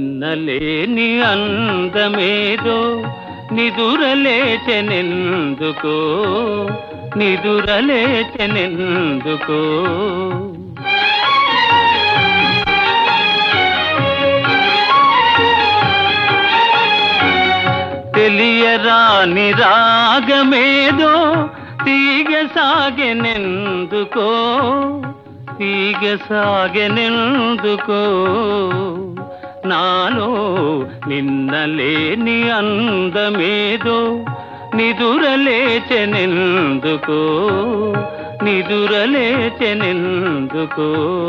నిన్నలేని అందమేదో నిదురలేచెనెందుకో నిదురలేచెనెందుకో తెలియరాని రాగమేదో తీగ సాగెనెందుకో తీగ సాగెనెందుకో నాలో నిన్నలేని అందమేదో నిదురలేచెనెందుకో నిదురలేచెనెందుకో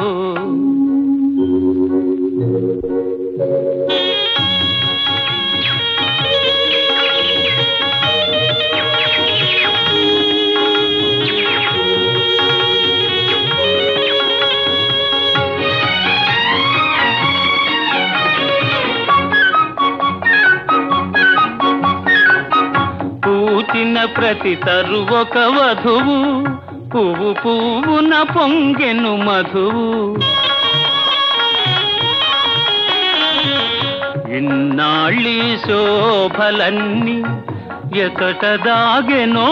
పూచిన ప్రతి తరువొక వధువు పువ్వు పువ్వున పొంగెను మధువు ఇన్నాళ్ళీ శోభలన్నీ ఎకట దాగెనో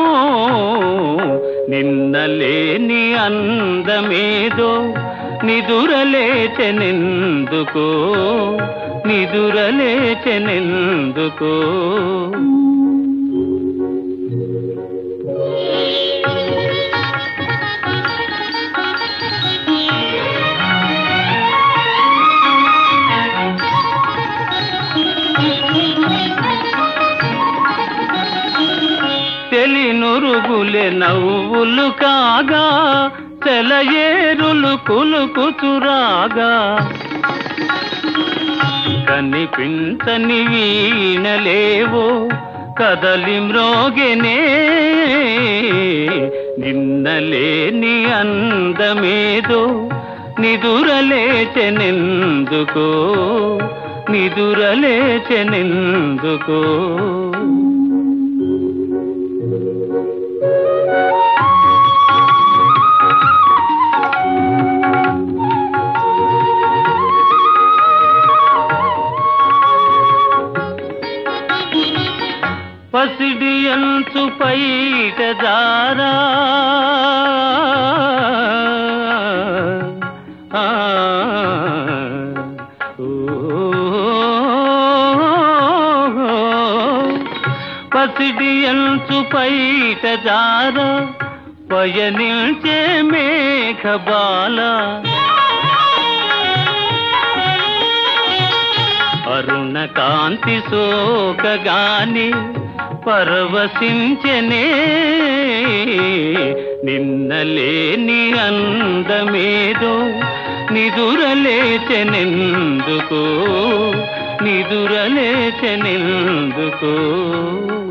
నిన్నలేని అందమేదో నిదురలేచెనెందుకో నిదురలేచెనెందుకో తెలినురుగులే నవ్వులు కాగా తెలయేరులు కులుకుతురాగా కనిపించని వీణలేవో కదలి మ్రోగెనే నిన్నలేని అందమేదో నిదురలేచెనెందుకో నిదురలేచెనెందుకో పసిడి అంచు పైట దారా పసిడి అంచు పైట దారా పయనించే మేఘబాల అరుణ కాంతి సోకగాని పరవశించెనే నిన్నలేని అందమేదో నిదురలేచెనెందుకో నిదురలేచెనెందుకో